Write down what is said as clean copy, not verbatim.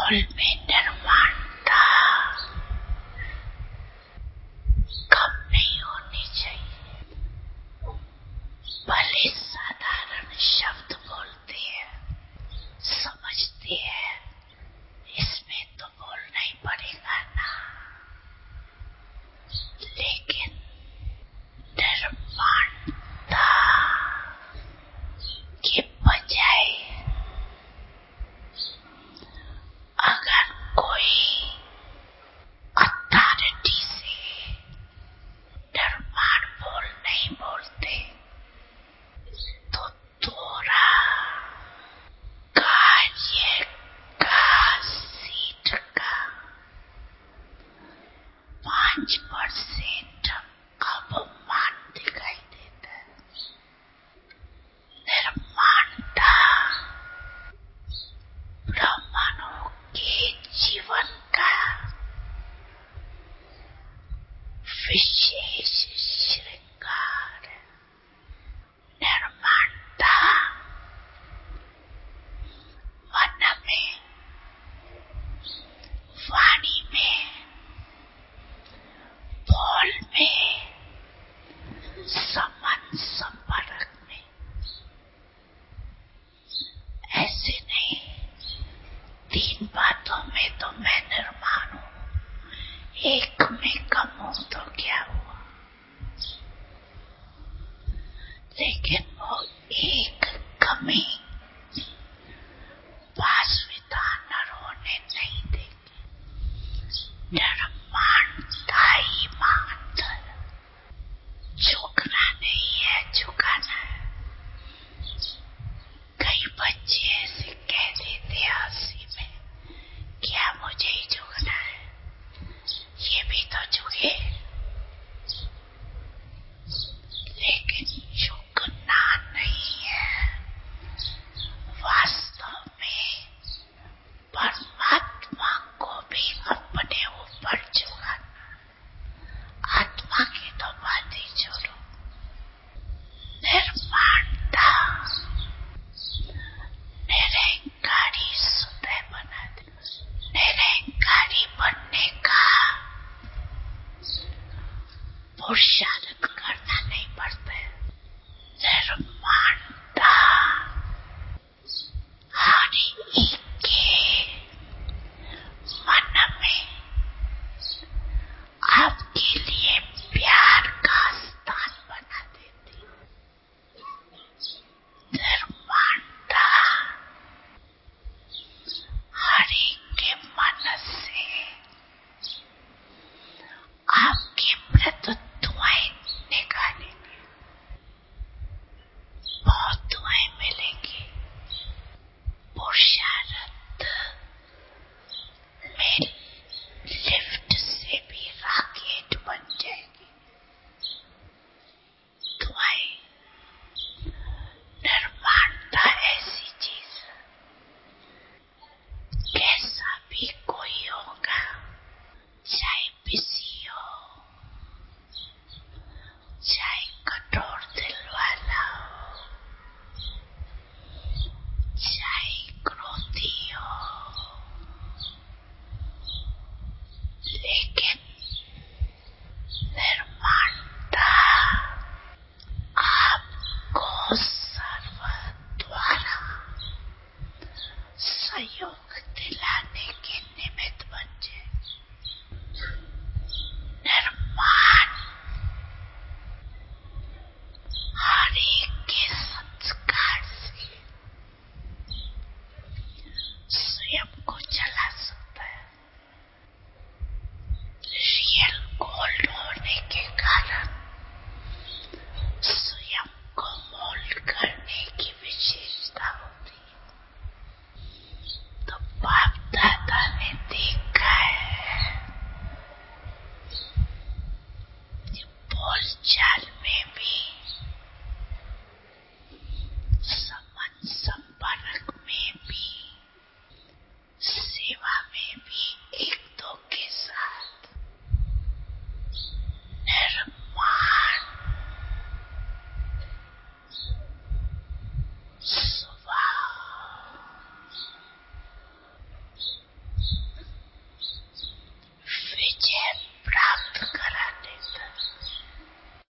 बोल में निर्माण था, कम नहीं होनी चाहिए। भले साधारण शब्द बोलते हैं, समझते हैं, इसमें तो बोलना ही पड़ेगा ना, लेकिन निर्माणता के बजाय अगर कोई अथॉरिटी से निर्माण बोल नहीं बोलते तो थोड़ा कार्य का सीट का 5% अवमान दिखाई देता है। निर्माणता ब्राह्मणों के जीवन का विशेष श्रृंगार। निर्माणता मन में, वाणी में, बोल में, संबंध संपर्क में, ऐसे नहीं 3 बातों में तो मैं निर्माण हूं, एक में कम हूं तो क्या हुआ, लेकिन वो एक कमी